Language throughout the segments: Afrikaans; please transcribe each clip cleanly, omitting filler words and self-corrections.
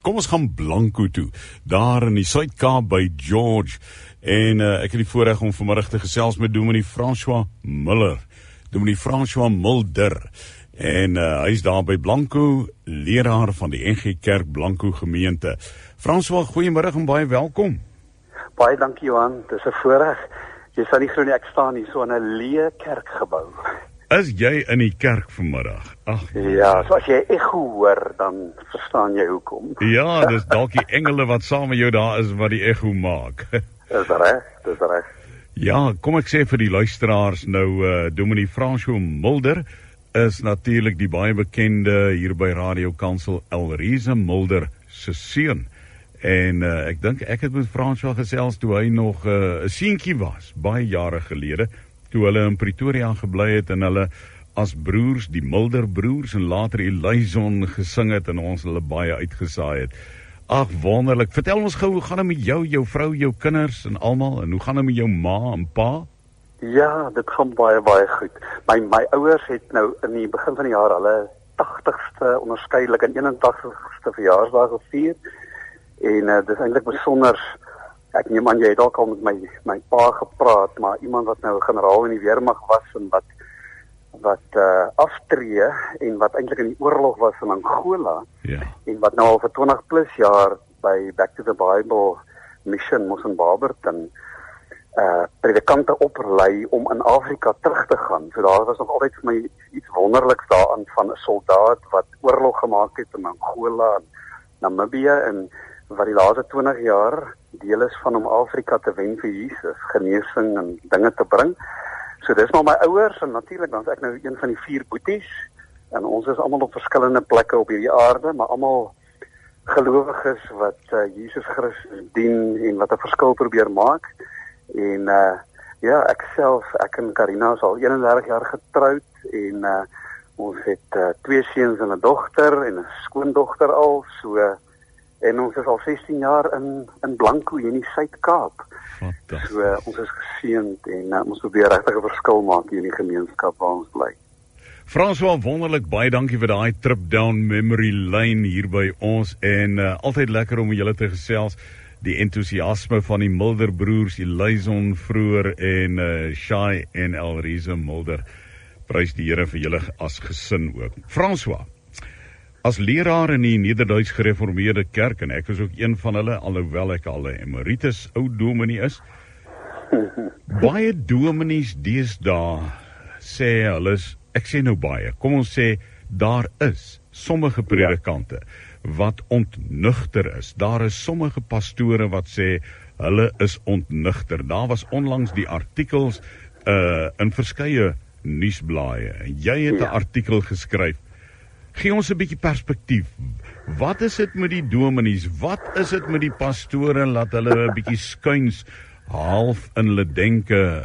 Kom ons gaan Blanco toe, daar in die Suid-Kaap by George. En ek het die voorreg om vanmiddag te gesels met Dominee François Mulder. Dominee François Mulder. En hy is daar by Blanco, leraar van die NG Kerk Blanco gemeente. François, goeiemiddag en baie welkom. Baie dankie Johan, dit is 'n voorreg. Jy sal nie glo nie, ek staan hier so in 'n leë kerkgebou. Is jy in die kerk vanmiddag? Ag, ja, so as jy echo hoor, dan verstaan jy hoekom. Ja, dis dalk die engele wat saam met jou daar is wat die echo maak. Dis reg. Ja, kom ek sê vir die luisteraars nou, Dominee François Mulder is natuurlik die baie bekende hier by Radio Kansel Elrise Mulder se seun. En ek dink ek het met François gesels toe hy nog 'n seentjie was, baie jare gelede, toe hulle in Pretoria gebly het en hulle as broers, die Mulder broers en later Elison gesing het en ons hulle baie uitgesaai het. Ag, wonderlik. Vertel ons gou, hoe gaan dit met jou vrou, jou kinders en almal, en hoe gaan dit met jou ma en pa? Ja, dit gaan baie goed. My ouers het nou in die begin van die jaar hulle 80ste onderskeidelik en 81ste verjaarsdag gevier. En dis eintlik besonder. Ek neem aan jy het dalk al met my pa gepraat, maar iemand wat nou generaal in die weermag was en wat aftree en wat eintlik in die oorlog was in Angola. Ja. En wat nou al vir 20 plus jaar by Back to the Bible Mission moes in Barberton predikante oplei om in Afrika terug te gaan. So daar was nog altyd vir my iets wonderliks daaraan van 'n soldaat wat oorlog gemaak het in Angola en Namibië en wat die laaste 20 jaar deel is van om Afrika te wen vir Jesus, genesing en dinge te bring. So dis maar my ouers en natuurlik dan is ek nou een van die 4 boeties en ons is almal op verskillende plekke op hierdie aarde, maar almal gelowiges wat Jesus Christus dien en wat 'n verskil probeer maak. En ja, ek en Karina is al 31 jaar getroud en ons het 2 seuns en 'n dogter en 'n skoondogter al, so en ons is al 16 jaar in Blanco hier in die Suid-Kaap. So ons is geseënd en ons probeer regtig 'n verskil maak hier in die gemeenskap waar ons bly. François, wonderlik, baie dankie vir daai trip down memory lane hier by ons en altyd lekker om julle te gesels. Die entoesiasme van die Mulder broers, Elison vroeër en Shai en Elrise Mulder. Prys die Here vir julle as gesin ook. François, as leraar in die Nederduits Gereformeerde Kerk, en ek was ook een van hulle, alhoewel ek al 'n emeritus oud dominee is, baie dominees deesdae sê hulle, ek sê nou baie, kom ons sê, daar is sommige predikante wat ontnugter is. Daar is sommige pastore wat sê, hulle is ontnugter. Daar was onlangs die artikels in verskeie nuusblaaie, en jy het 'n artikel geskryf. Gee ons 'n bietjie perspektief. Wat is dit met die dominees? Wat is dit met die pastore laat hulle 'n bietjie skuins half in hulle denke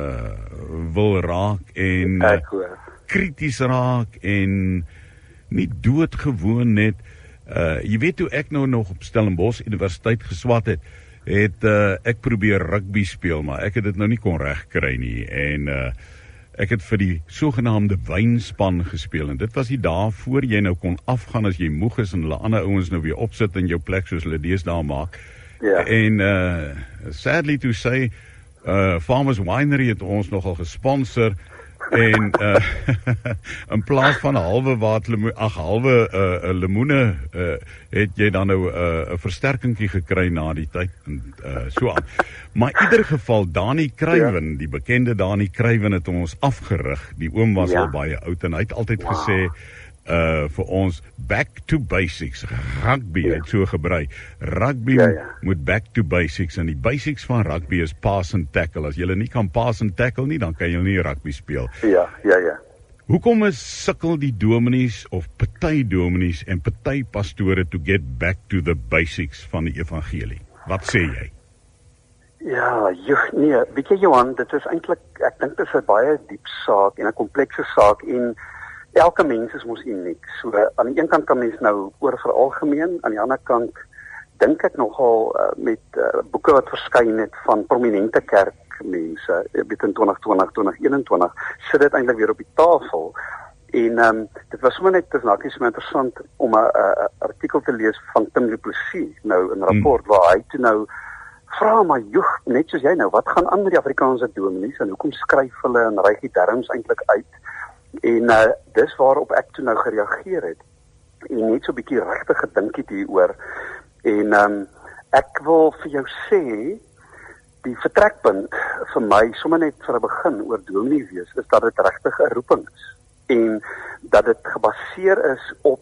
wil raak en krities raak en nie doodgewoon net. Jy weet hoe ek nou nog op Stellenbosch Universiteit geswat het ek probeer rugby speel, maar ek het dit nou nie kon regkry nie en ek het vir die sogenaamde wynspan gespeel en dit was die dae voor jy nou kon afgaan as jy moeg is en hulle ander ouens nou weer opsit in jou plek soos hulle deesdae maak. En sadly to say, Farmers Winery het ons nogal gesponsor en in plaas van 'n halwe lemoene het jy dan nou 'n versterkingkie gekry na die tyd en so aan. Maar in ieder geval Dani Kruiven, die bekende Dani Kruiven het ons afgerig. Die oom was al baie oud en hy het altyd gesê vir ons back to basics. Rugby het so gebruik. Rugby moet back to basics en die basics van rugby is pass and tackle. As jy nie kan pass and tackle nie, dan kan jy nie rugby speel. Ja. Hoekom sukkel die dominees of party dominees en party pastore to get back to the basics van die evangelie? Wat sê jy? Ja, weet jy Johan, dit is eintlik, ek dink dit is 'n baie diep saak en 'n komplekse saak en elke mens is mos uniek. So aan die een kant kan mens nou oor veralgemeen, aan die ander kant dink ek nogal met boeke wat verskyn het van prominente kerkmense, weet in 2020, 2021, sit dit eintlik weer op die tafel En dit was sommer net nakies so interessant om 'n artikel te lees van Tim Du Plessis, nou 'n rapport waar hy toe nou vra maar joeg, net soos jy nou, wat gaan aan met die Afrikaanse dominees en hoekom skryf hulle en ryg die terms eintlik uit? En dis waarop ek toe nou gereageer het en net so 'n bietjie regtig gedink het hieroor. En ek wil vir jou sê die vertrekpunt vir my, sommer net vir 'n begin oor dominee wees, is dat dit regtig 'n roeping is. En dat dit gebaseer is op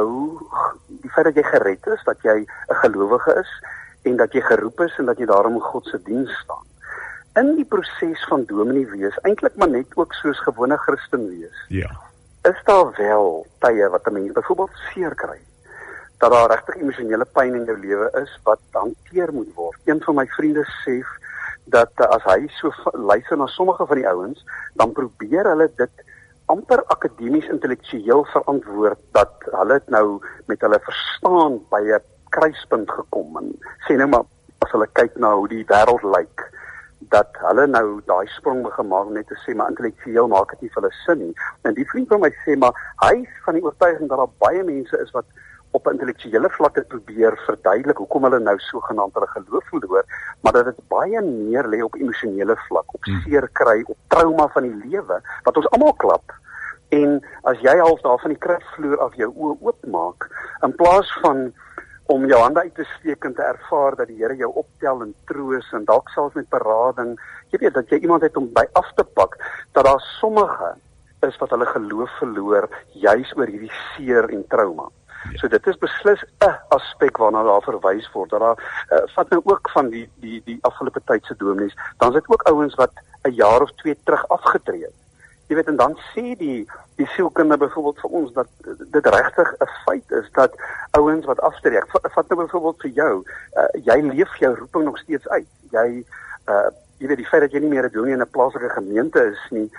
die feit dat jy gered is, dat jy 'n gelowige is, en dat jy geroep is en dat jy daarom in God se diens staan. In die proses van dominee wees, eintlik maar net ook soos gewone Christen wees, is daar wel tye wat 'n mens byvoorbeeld seer kry, dat daar regtig emosionele pyn in jou lewe is wat hanteer moet word. Een van my vriende sê dat as hy so luister na sommige van die ouens, dan probeer hulle dit amper akademies intellektueel verantwoord, dat hulle het nou met hulle verstaan by 'n kruispunt gekom, en sê nou maar, as hulle kyk na hoe die wêreld lyk, dat hulle nou daai sprong begin maak net te sê, maar intellektueel maak dit nie vir hulle sin nie. En die vriend van my sê, maar hy is van die oortuiging dat daar baie mense is wat op 'n intellektuele vlak het probeer verduidelik hoekom hulle nou sogenaamd hulle geloof verloor, maar dat dit baie meer lê op emosionele vlak, op seer kry, op trauma van die lewe, wat ons almal klap. En as jy half daar van die kryfvloer af jou oë oopmaak, in plaas van om jou hande uit te steek en te ervaar dat die Here jou optel en troos en dalk selfs met berading, jy weet dat jy iemand het om by af te pak, dat daar sommige is wat hulle geloof verloor, juis oor hierdie seer en trauma. So dit is beslis 'n aspek waarna daar verwys word, dat daar, vat nou ook van die afgelope tyd se dominees, dan is dit ook ouens wat 'n jaar of 2 terug afgetree het. Jy weet, en dan sê die sielkunde byvoorbeeld vir ons dat dit regtig 'n feit is dat ouens wat aftree, vat nou byvoorbeeld vir jou, jy leef jou roeping nog steeds uit. Jy weet, die feit dat jy nie meer 'n dominee in 'n plaaslike gemeente is nie,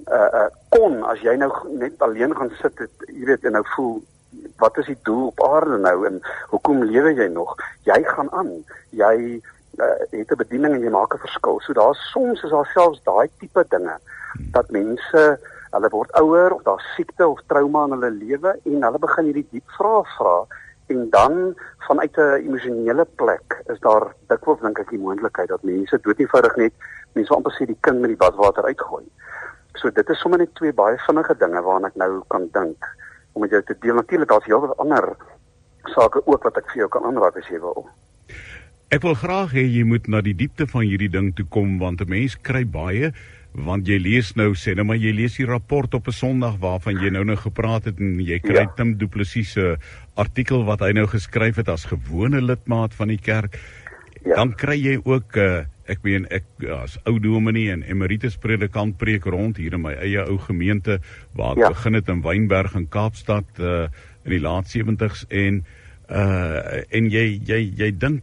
as jy nou net alleen gaan sit het, jy weet, en nou voel, wat is die doel op aarde nou en hoekom lewe jy nog? Jy gaan aan. Jy het 'n bediening en jy maak 'n verskil. So soms is daar selfs daai tipe dinge dat mense, hulle word ouer of daar siekte of trauma in hulle lewe en hulle begin hierdie diep vrae vra en dan vanuit 'n emosionele plek is daar dikwels dink ek die moontlikheid dat mense dood eenvoudig net, mense wil amper sê die kind met die badwater uitgooi. So dit is sommer net 2 baie vinnige dinge waaraan ek nou kan dink om met jou te deel. Natuurlik daar's heel wat ander sake ook wat ek vir jou kan aanraak as jy wil. Ek wil graag hê jy moet na die diepte van hierdie ding toe kom, want 'n mens kry baie, want jy lees nou, sê nou maar jy lees die rapport op 'n Sondag waarvan jy nou gepraat het en jy kry Tim Du Plessis se artikel wat hy nou geskryf het as gewone lidmaat van die kerk. Dan kry jy ook, ek as ou dominee en emeritus predikant preek rond hier in my eie ou gemeente, waar ek begin het in Wynberg in Kaapstad, in die laat 70s, en jy dink,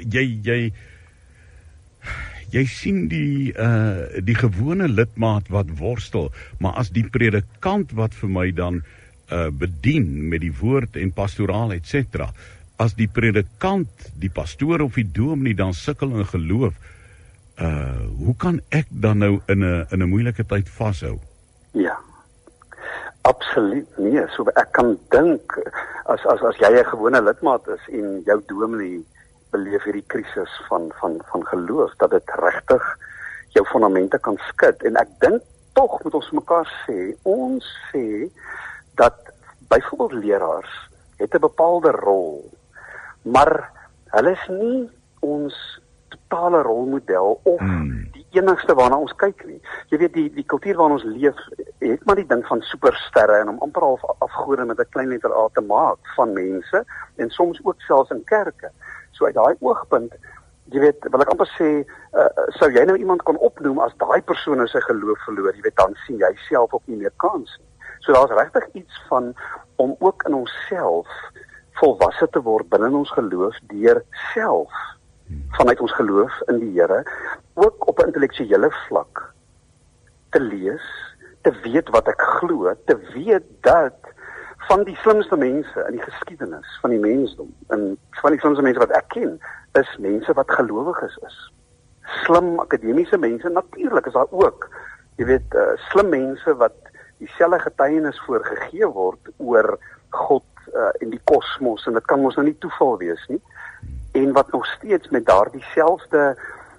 jy sien die gewone lidmaat wat worstel, maar as die predikant wat vir my dan bedien met die woord en pastoraal etc., as die predikant, die pastoor of die dominee dan sukkel in geloof, hoe kan ek dan nou in 'n moeilike tyd vashou? Ja, absoluut nie. So ek kan dink, as jy 'n gewone lidmaat is en jou dominee beleef hierdie krisis van geloof, dat dit regtig jou fondamente kan skud. En ek dink tog moet ons mekaar sê, ons sê dat byvoorbeeld leraars het 'n bepaalde rol, maar hulle is nie ons totale rolmodel of die enigste waarna ons kyk nie. Jy weet, die kultuur waarin ons leef, het maar die ding van supersterre en om amper half afgode met 'n klein letter A te maak van mense, en soms ook selfs in kerke. So uit daai oogpunt, jy weet, wil ek amper sê, sou jy nou iemand kon opnoem as daai persoon sy geloof verloor, jy weet, dan sien jy self ook nie meer kans nie. So daar's regtig iets van om ook in onsself volwasse te word binne ons geloof deur self vanuit ons geloof in die Here ook op 'n intellektuele vlak te lees, te weet wat ek glo, te weet dat van die slimste mense in die geskiedenis van die mensdom en van die slimste mense wat ek ken, is mense wat gelowiges is. Slim akademiese mense, natuurlik is daar ook, jy weet, slim mense wat dieselfde getuienis voorgegee word oor God en die kosmos, en dit kan ons nou nie toeval wees nie, en wat nog steeds met daardie selfde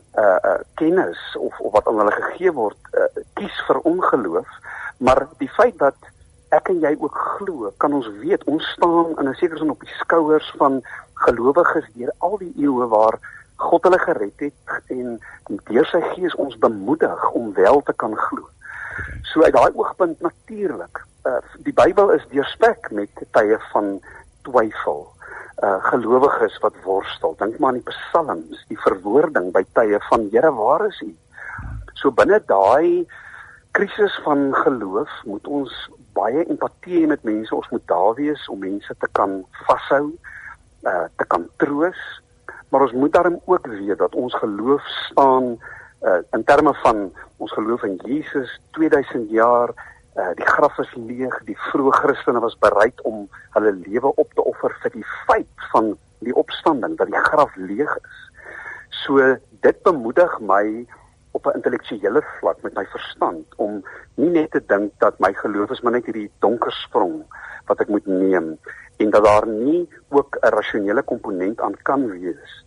kennis of wat aan hulle gegee word, kies vir ongeloof, maar die feit dat ek en jy ook glo, kan ons weet, ons staan in 'n sekere sin op die skouers van gelowiges deur al die eeue waar God hulle gered het en deur sy gees ons bemoedig om wel te kan glo. So uit daai oogpunt natuurlik, die Bybel is deurspek met tye van twyfel, gelowiges wat worstel, dink maar aan die psalms, die verwoording by tye van Here, waar is U? So binne daai krisis van geloof moet ons baie empatie hê met mense, ons moet daar wees om mense te kan vashou, te kan troos, maar ons moet daarom ook weet dat ons geloof staan in terme van ons geloof in Jesus 2000 jaar, die graf is leeg, die vroeë Christene was bereid om hulle lewe op te offer vir die feit van die opstanding, dat die graf leeg is. So dit bemoedig my op 'n intellektuele vlak met my verstand, om nie net te dink dat my geloof is maar net hierdie donker sprong wat ek moet neem, en dat daar nie ook 'n rasionele komponent aan kan wees,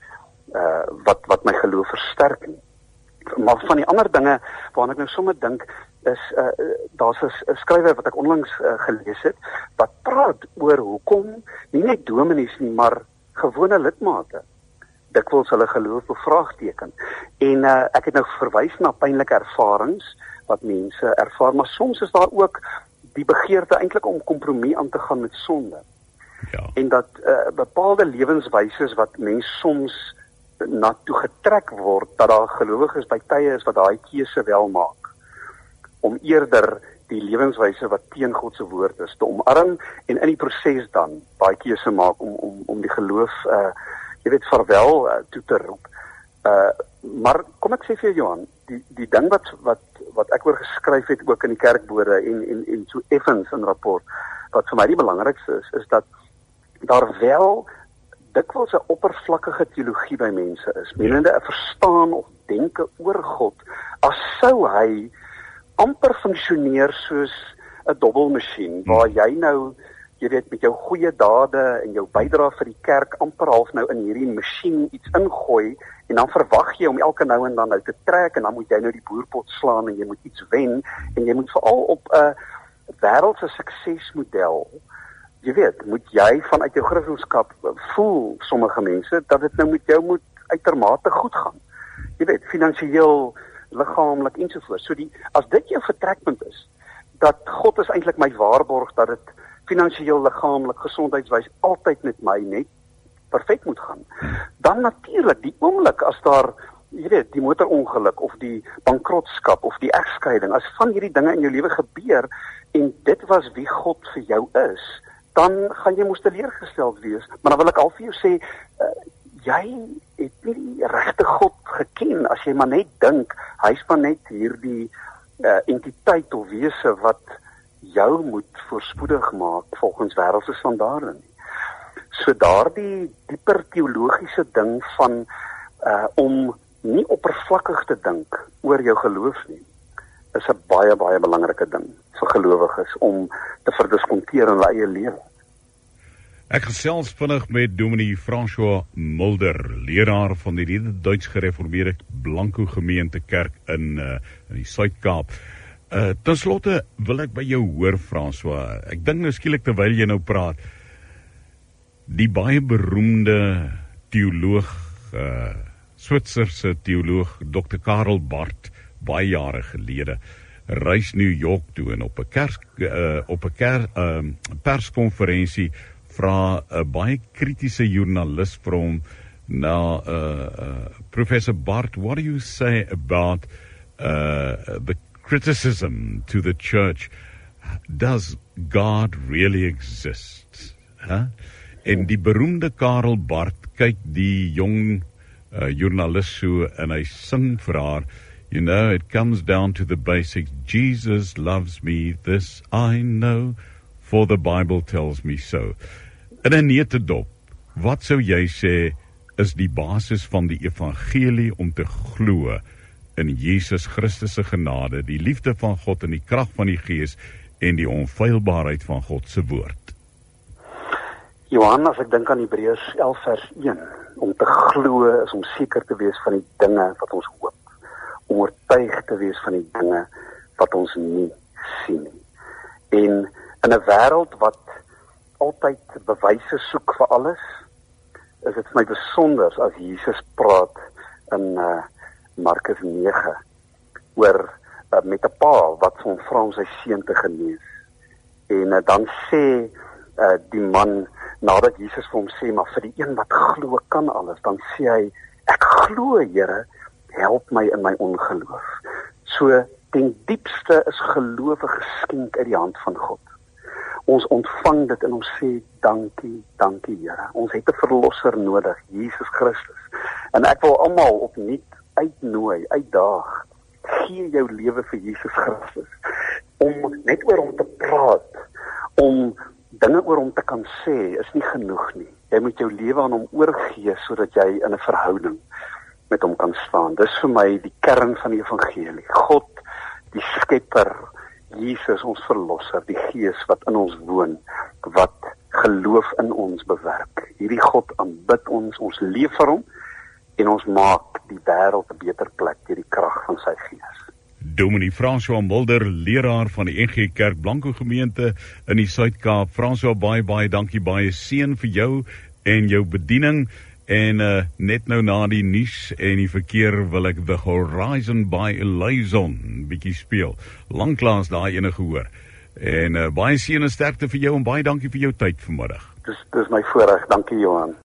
wat my geloof versterk nie. Maar van die ander dinge waarna ek nou sommer dink, is, daar's 'n skrywer wat ek onlangs gelees het, wat praat oor hoekom, nie net dominees nie, maar gewone lidmate dikwels hulle geloof bevraagteken. En ek het nou verwys na pynlike ervarings wat mense ervaar, maar soms is daar ook die begeerte eintlik om kompromie aan te gaan met sonde. Ja. En dat bepaalde lewenswyses wat mense soms na toe getrek word, dat daar gelowiges by tye is wat daai keuse wel maak, om eerder die lewenswyse wat teen God se woord is te omarm, en in die proses dan daai keuse maak om die geloof jy weet, vaarwel toe te roep. Maar kom ek sê vir jou, Johan, die ding wat ek oor geskryf het ook in die kerkbode en so effens in rapport, wat vir my die belangrikste is dat daar wel dikwels 'n oppervlakkige teologie by mense is, menende 'n verstaan of denke oor God, as sou hy amper funksioneer soos 'n dobbelmasjien, waar jy nou, jy weet, met jou goeie dade en jou bydrae vir die kerk amper half nou in hierdie masjien iets ingooi, en dan verwag jy om elke nou en dan uit te trek, en dan moet jy nou die boerpot slaan, en jy moet iets wen, en jy moet veral op 'n wêreldse suksesmodel, jy weet, moet jy vanuit jou Christendom voel, sommige mense, dat dit nou met jou moet uitermate goed gaan. Jy weet, finansiëel, liggaamlik ensovoorts. So as dit jou vertrekpunt is, dat God is eintlik my waarborg dat dit finansiëel, liggaamlik, gesondheidswys altyd met my net perfek moet gaan, dan natuurlik die oomblik as daar, jy weet, die motorongeluk of die bankrotskap of die egskeiding, as van hierdie dinge in jou lewe gebeur en dit was wie God vir jou is, dan gaan jy moes teleurgesteld wees. Maar dan wil ek al vir jou sê, jy het nie die regte God geken as jy maar net dink hy's maar net hierdie entiteit of wese wat jou moet voorspoedig maak volgens wêreldse standaarde nie. So daardie dieper teologiese ding van om nie oppervlakkig te dink oor jou geloof nie, is 'n baie, baie belangrike ding vir gelowiges om te verdiskonteer in hulle eie lewe. Ek gesels vinnig met Dominee François Mulder, leraar van die Duits Gereformeerde Blanco Gemeentekerk in die Suid-Kaap. Ten slotte wil ek by jou hoor, François. Ek dink nou skielik terwyl jy nou praat, die baie beroemde teoloog, Switserse teoloog Dr. Karl Barth, baie jare gelede, reis New York toe en op 'n perskonferensie vra 'n baie kritiese joernalis vir hom, now Professor Barth, what do you say about the criticism to the church? Does God really exist? En die beroemde Karl Barth kyk die jong joernalis so en hy sing vir haar, you know, it comes down to the basics. Jesus loves me, this I know, for the Bible tells me so. In 'n neutedop, wat sou jy sê is die basis van die evangelie om te glo in Jesus Christus se genade, die liefde van God en die krag van die Gees en die onfeilbaarheid van God se woord. Johan, as ek dink aan Hebreërs 11 vers 1, om te glo is om seker te wees van die dinge wat ons hoop, om oortuig te wees van die dinge wat ons nie sien nie. En in 'n wêreld wat altyd bewyse soek vir alles, is dit vir my besonder as Jesus praat in Markus 9 oor met 'n pa wat vir hom vra om sy seun te genees. En dan sê die man, nadat Jesus vir hom sê, maar vir die een wat glo kan alles, dan sê hy, ek glo, Here, help my in my ongeloof. So ten diepste is geloof 'n geskenk uit die hand van God. Ons ontvang dit en ons sê, dankie, Here. Ons het 'n verlosser nodig, Jesus Christus. En ek wil almal opnuut uitnooi, uitdaag, gee jou lewe vir Jesus Christus. Om net oor hom te praat, om dinge oor hom te kan sê, is nie genoeg nie. Jy moet jou lewe aan hom oorgee, sodat jy in 'n verhouding met hom kan staan. Dis vir my die kern van die evangelie. God, die skepper, Jesus, ons verlosser, die Gees wat in ons woon, wat geloof in ons bewerk. Hierdie God aanbid ons leef vir hom, en ons maak die wêreld 'n beter plek deur die krag van sy Gees. Dominee François Mulder, leraar van die NG Kerk Blanco gemeente in die Suid-Kaap. François, baie dankie, baie seën vir jou en jou bediening. En net nou na die nuus en die verkeer wil ek The Horizon by Liaison bietjie speel. Lanklaas daai ene gehoor. En baie seën en sterkte vir jou en baie dankie vir jou tyd vanmiddag. Dis my voorreg. Dankie, Johan.